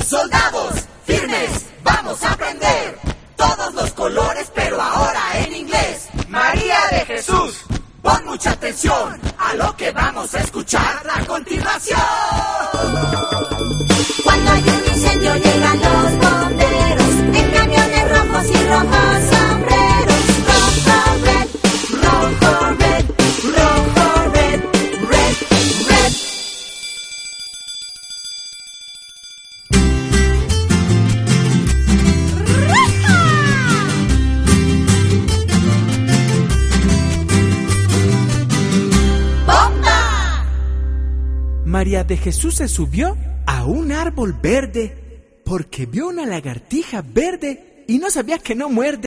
Soldados, firmes, vamos a aprender todos los colores, pero ahora en inglés. María de Jesús, pon mucha atención a lo que vamos a escuchar a continuación. Cuando hay un incendio llegan los bomberos en camiones rojos y rojos sombreros. Rojo, red, rojo, red, rojo, red, red, red. ¡Bomba! María de Jesús se subió a un árbol verde porque vio una lagartija verde y no sabía que no muerde.